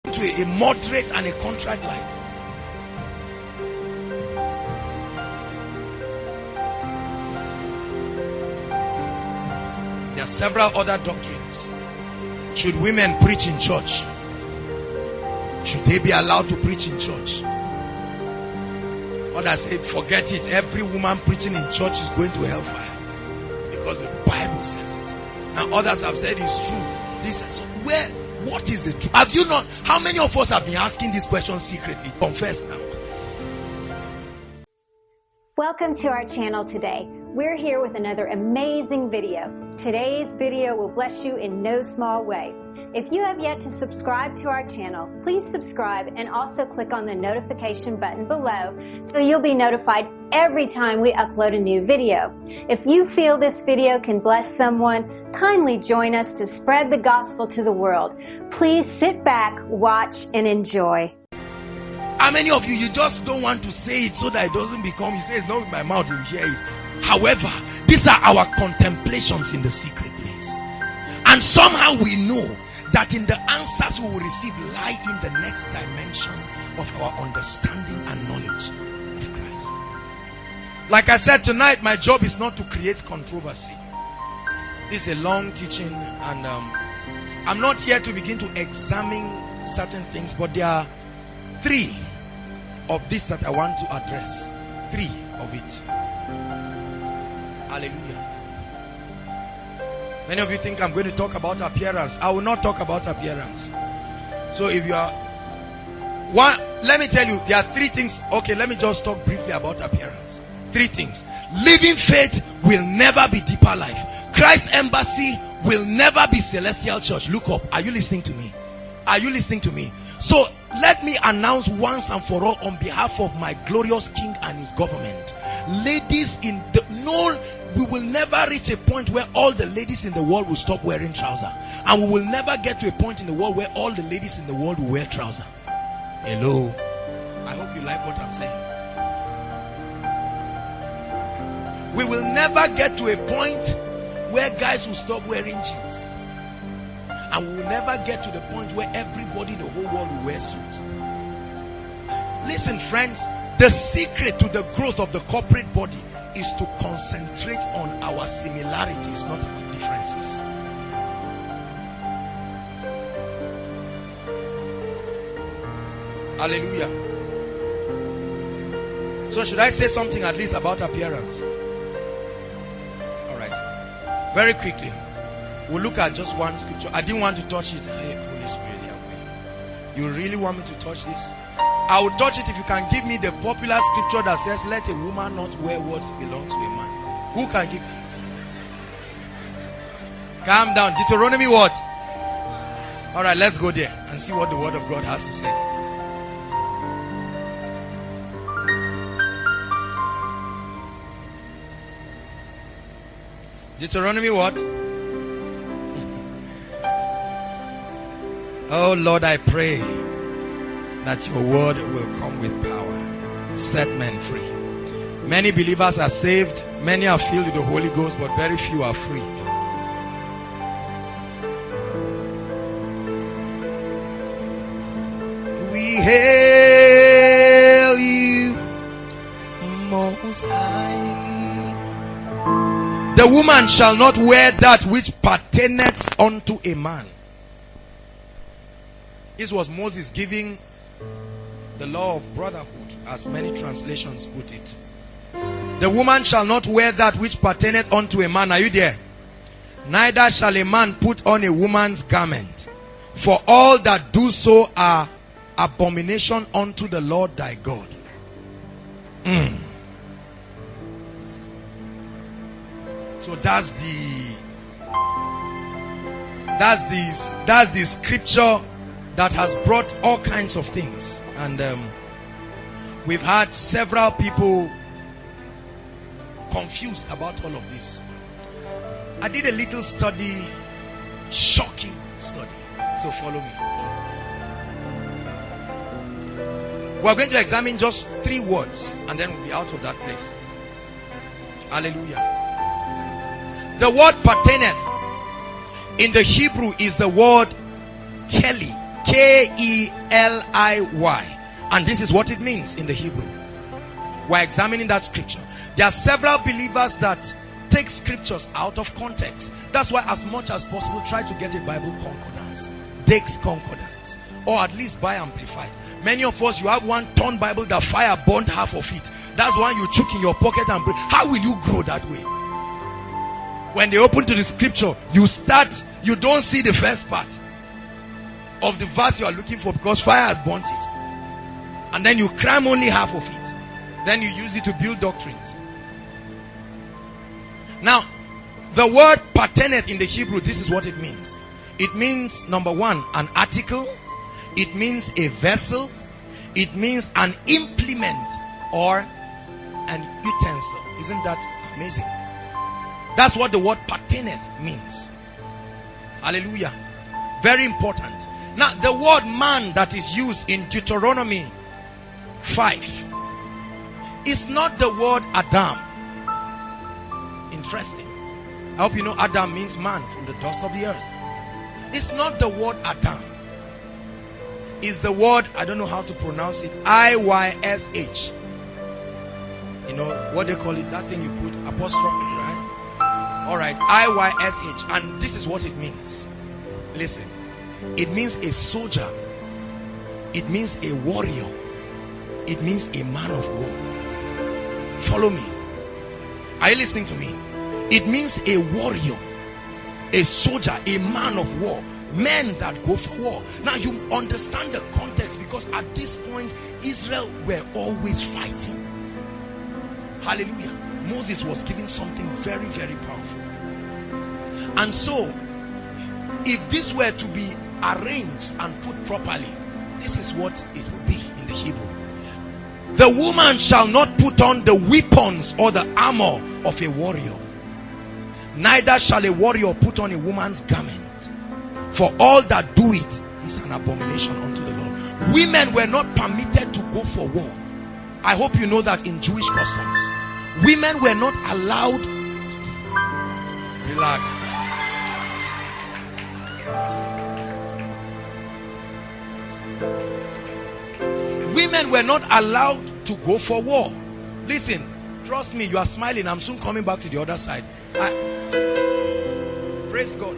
to a moderate and a contrite life. There are several other doctrines. Should women preach in church? Should they be allowed to preach in church? Others say, forget it. Every woman preaching in church is going to hellfire because the Bible says it. Now others have said it's true. This is where. What is the truth? Have you not? How many of us have been asking this question secretly? Confess now. Welcome to our channel today. We're here with another amazing video. Today's video will bless you in no small way. If you have yet to subscribe to our channel, please subscribe and also click on the notification button below so you'll be notified every time we upload a new video. If you feel this video can bless someone, kindly join us to spread the gospel to the world. Please sit back, watch, and enjoy. How many of you just don't want to say it so that it doesn't become, you say it's not with my mouth, you hear it. However, these are our contemplations in the secret place. And somehow we know that in the answers we will receive lie in the next dimension of our understanding and knowledge of Christ. Like I said, tonight my job is not to create controversy. This is a long teaching, and I'm not here to begin to examine certain things, but there are three of this that I want to address. Three of it. Hallelujah. Many of you think I'm going to talk about appearance. I will not talk about appearance. So if you are one, let me tell you, there are three things. Okay, let me just talk briefly about appearance. Three things. Living faith will never be deeper life. Christ Embassy will never be celestial church. Look up. Are you listening to me? Are you listening to me? So let me announce once and for all on behalf of my glorious King and his government. Ladies in the we will never reach a point where all the ladies in the world will stop wearing trousers. And we will never get to a point in the world where all the ladies in the world will wear trousers. Hello. I hope you like what I'm saying. We will never get to a point where guys will stop wearing jeans. And we will never get to the point where everybody in the whole world will wear suits. Listen, friends, the secret to the growth of the corporate body is to concentrate on our similarities, not our differences. Hallelujah. So should I say something at least about appearance? All right. Very quickly, we'll look at just one scripture. I didn't want to touch it. Hey, Holy Spirit, you really want me to touch this? I will touch it if you can give me the popular scripture that says, let a woman not wear what belongs to a man. Who can give? Calm down. Deuteronomy what? All right, let's go there and see what the word of God has to say. Deuteronomy what? Oh Lord, I pray that your word will come with power, set men free. Many believers are saved, many are filled with the Holy Ghost, but very few are free. We hail you, Most High. The woman shall not wear that which pertaineth unto a man. This was Moses giving the law of brotherhood, as many translations put it. The woman shall not wear that which pertaineth unto a man. Are you there? Neither shall a man put on a woman's garment, for all that do so are abomination unto the Lord thy God. So that's the scripture that has brought all kinds of things. And we've had several people confused about all of this. I did a little study, shocking study. So follow me. We're going to examine just 3 words and then we'll be out of that place. Hallelujah. The word pertaineth in the Hebrew is the word Kelly. Keliy. And this is what it means in the Hebrew. We're examining that scripture. There are several believers that take scriptures out of context. That's why as much as possible try to get a Bible concordance, Dake's concordance, or at least buy amplified. Many of us, you have one torn Bible that fire burned half of it. That's one you chuck in your pocket and break. How will you grow that way? When they open to the scripture, you don't see the first part of the verse you are looking for because fire has burnt it. And then you cram only half of it. Then you use it to build doctrines. Now, the word pertaineth in the Hebrew, this is what it means. It means, number one, an article. It means a vessel. It means an implement or an utensil. Isn't that amazing? That's what the word pertaineth means. Hallelujah. Very important. Now, the word man that is used in Deuteronomy 5 is not the word Adam. Interesting. I hope you know Adam means man from the dust of the earth. It's not the word Adam. It's the word, I don't know how to pronounce it, Iysh. You know what they call it? That thing you put apostrophe, right? Alright, Iysh. And this is what it means. Listen. It means a soldier. It means a warrior. It means a man of war. Follow me. Are you listening to me? It means a warrior, a soldier, a man of war. Men that go for war. Now you understand the context, because at this point Israel were always fighting. Hallelujah. Moses was given something very, very powerful. And so if this were to be arranged and put properly, this is what it will be in the Hebrew. The woman shall not put on the weapons or the armor of a warrior, neither shall a warrior put on a woman's garment, for all that do it is an abomination unto the Lord. Women were not permitted to go for war. I hope you know that in Jewish customs, women were not allowed. Relax. Women were not allowed to go for war. Listen, trust me, you are smiling. I'm soon coming back to the other side. Praise God.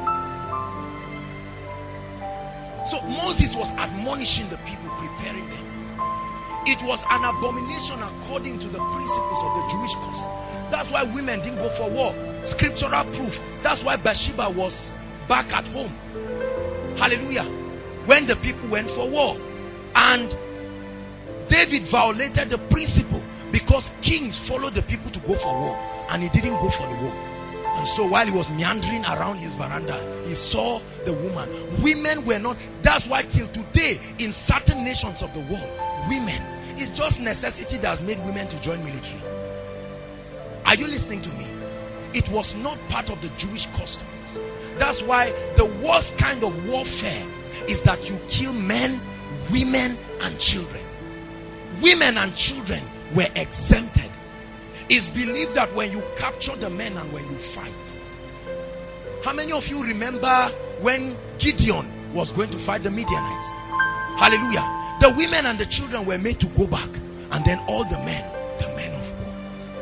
So Moses was admonishing the people, preparing them. It was an abomination according to the principles of the Jewish custom. That's why women didn't go for war. Scriptural proof. That's why Bathsheba was back at home. Hallelujah. When the people went for war. And David violated the principle, because kings followed the people to go for war, and he didn't go for the war. And so while he was meandering around his veranda, he saw the woman. Women were not. That's why till today in certain nations of the world, women, it's just necessity that has made women to join military. Are you listening to me? It was not part of the Jewish customs. That's why the worst kind of warfare is that you kill men, women and children. Women and children were exempted. It's believed that when you capture the men and when you fight. How many of you remember when Gideon was going to fight the Midianites? Hallelujah. The women and the children were made to go back, and then all the men of war,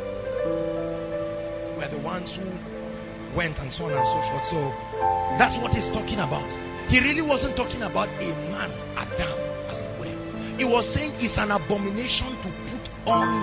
were the ones who went, and so on and so forth. So that's what he's talking about. He really wasn't talking about a man, Adam, as it were. He was saying it's an abomination to put on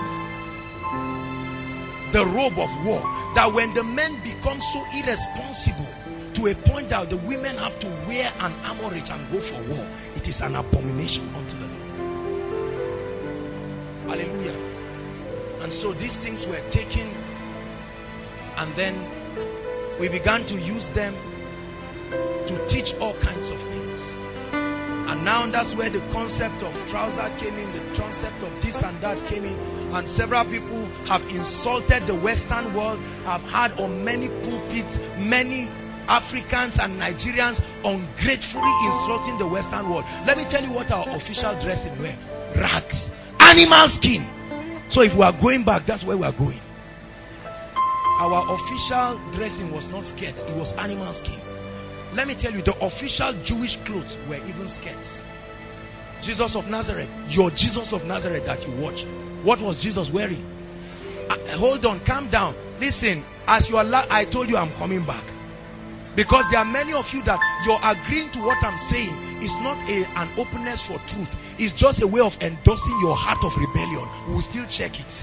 the robe of war, that when the men become so irresponsible to a point that the women have to wear an armorage and go for war, it is an abomination unto the Lord. Hallelujah. And so these things were taken, and then we began to use them to teach all kinds of things. And now that's where the concept of trouser came in, the concept of this and that came in. And several people have insulted the Western world. I've heard on many pulpits, many Africans and Nigerians ungratefully insulting the Western world. Let me tell you what our official dressing were. Rags. Animal skin. So if we are going back, that's where we are going. Our official dressing was not skirt, it was animal skin. Let me tell you, the official Jewish clothes were even skirts. Jesus of Nazareth, your Jesus of Nazareth that you watch, what was Jesus wearing? Hold on, calm down. Listen, as you are, I told you I'm coming back. Because there are many of you that you're agreeing to what I'm saying is not an openness for truth. It's just a way of endorsing your heart of rebellion. We'll still check it.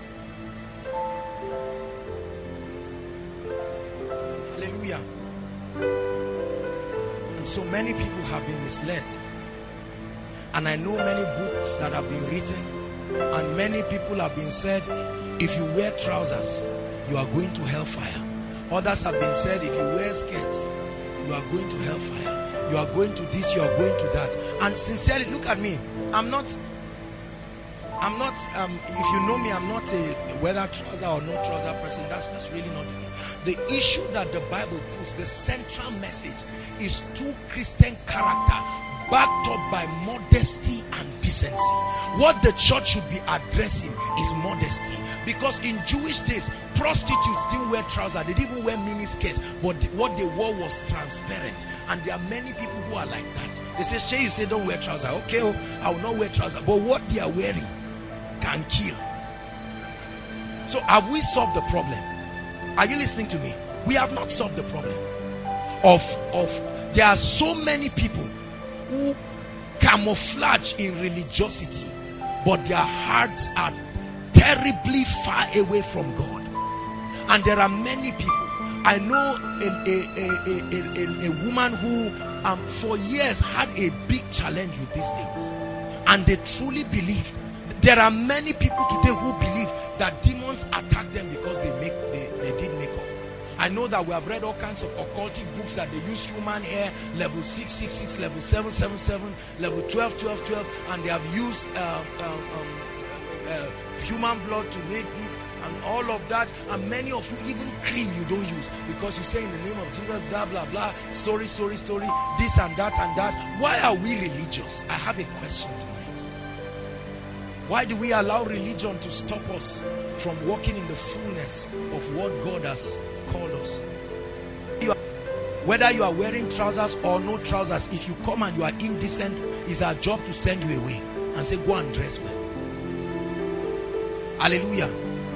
Hallelujah. And so many people have been misled. And I know many books that have been written, and many people have been said, if you wear trousers, you are going to hellfire. Others have been said, if you wear skirts, you are going to hellfire. You are going to this, you are going to that. And sincerely, look at me. I'm not, if you know me, I'm not a whether trouser or no trouser person. That's really not it. The issue that the Bible puts, the central message, is true Christian character backed up by modesty and decency. What the church should be addressing is modesty. Because in Jewish days, prostitutes didn't wear trousers, they didn't even wear mini skirts, but what they wore was transparent. And there are many people who are like that. They say, Shay, you say don't wear trousers. Okay, I will not wear trousers. But what they are wearing can kill. So have we solved the problem? Are you listening to me? We have not solved the problem. There are so many people who camouflage in religiosity, but their hearts are terribly far away from God. And there are many people. I know a woman who for years had a big challenge with these things, and they truly believe. There are many people today who believe that demons attack them because they did makeup. I know that we have read all kinds of occultic books that they use human hair, level 666, level 777, level 12, and they have used human blood to make this and all of that. And many of you, even cream you don't use, because you say in the name of Jesus, blah blah blah, story, this and that. Why are we religious? I have a question tonight. Why do we allow religion to stop us from walking in the fullness of what God has called us? Whether you are wearing trousers or no trousers, if you come and you are indecent, it's our job to send you away and say, go and dress well. Hallelujah.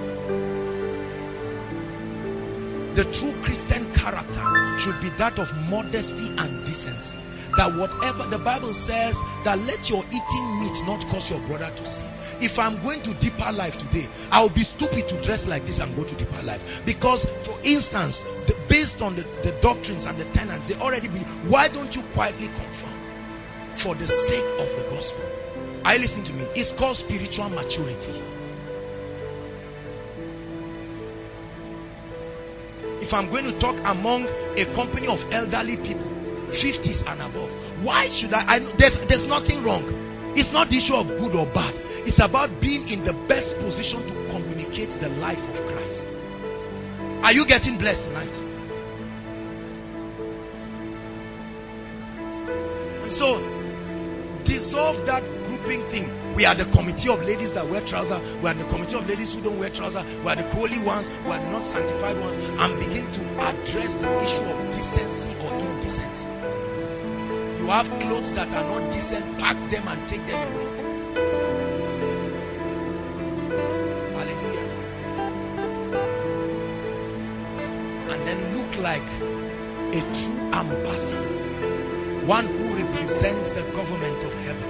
The true Christian character should be that of modesty and decency. That whatever the Bible says, that let your eating meat not cause your brother to sin. If I'm going to Deeper Life today, I will be stupid to dress like this and go to Deeper Life. Because, for instance, based on the doctrines and the tenets, they already believe. Why don't you quietly confirm? For the sake of the gospel. Are you listening to me? It's called spiritual maturity. If I'm going to talk among a company of elderly people, 50s and above, why should there's nothing wrong. It's not the issue of good or bad. It's about being in the best position to communicate the life of Christ. Are you getting blessed tonight? And so, dissolve that grouping thing. We are the committee of ladies that wear trousers. We are the committee of ladies who don't wear trousers. We are the holy ones. We are the not sanctified ones. And begin to address the issue of decency or indecency. You have clothes that are not decent, pack them and take them away. Hallelujah. And then look like a true ambassador, one who represents the government of heaven.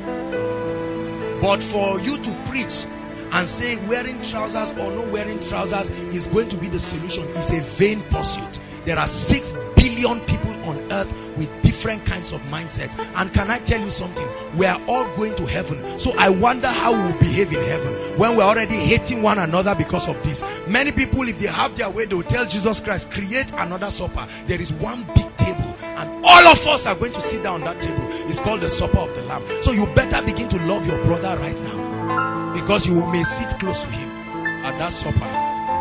But for you to preach and say wearing trousers or no wearing trousers is going to be the solution is a vain pursuit. There are 6 billion people on earth with different kinds of mindsets. And can I tell you something? We are all going to heaven. So I wonder how we will behave in heaven when we're already hating one another because of this. Many people, if they have their way, they will tell Jesus Christ, create another supper. There is one big table and all of us are going to sit down on that table. It's called the supper of the Lamb. So you better begin to love your brother right now, because you may sit close to him at that supper.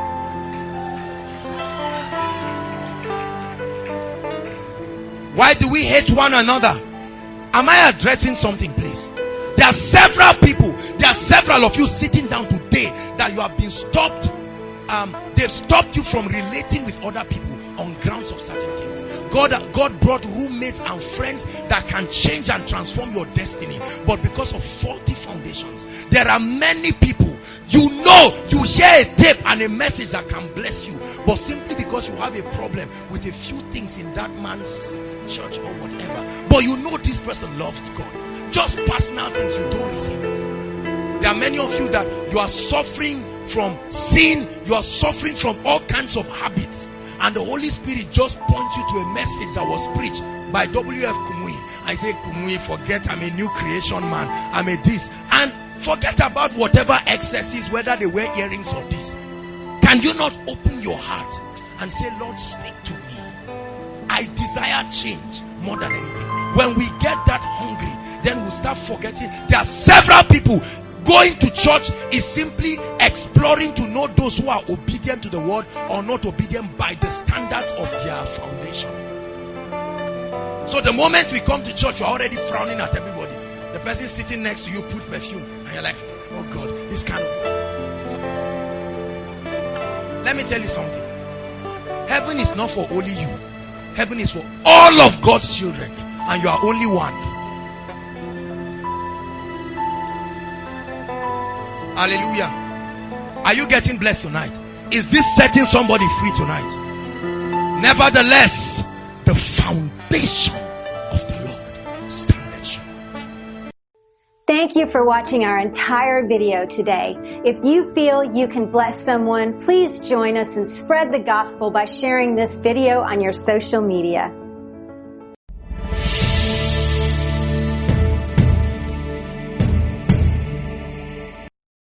Why do we hate one another? Am I addressing something, please? There are several people, there are several of you sitting down today that you have been stopped. They've stopped you from relating with other people on grounds of certain things. God brought roommates and friends that can change and transform your destiny, but because of faulty foundations. There are many people, you hear a tape and a message that can bless you, but simply because you have a problem with a few things in that man's church or whatever, but you know this person loved God, just personal things, you don't receive it. There are many of you that you are suffering from sin, you are suffering from all kinds of habits, and the Holy Spirit just points you to a message that was preached by W.F. Kumuyi. I say, Kumuyi, forget, I'm a new creation man, I'm a this, and forget about whatever excesses, whether they wear earrings or this. Can you not open your heart and say, Lord, speak to me? I desire change more than anything. When we get that hungry, then we'll start forgetting. There are several people. Going to church is simply exploring to know those who are obedient to the word or not obedient by the standards of their foundation. So the moment we come to church, you're already frowning at everybody. The person sitting next to you put perfume and you're like, oh God, this kind of... Let me tell you something. Heaven is not for only you. Heaven is for all of God's children, and you are only one. Hallelujah. Are you getting blessed tonight? Is this setting somebody free tonight? Nevertheless, the foundation of the Lord standeth sure. Thank you for watching our entire video today. If you feel you can bless someone, please join us and spread the gospel by sharing this video on your social media.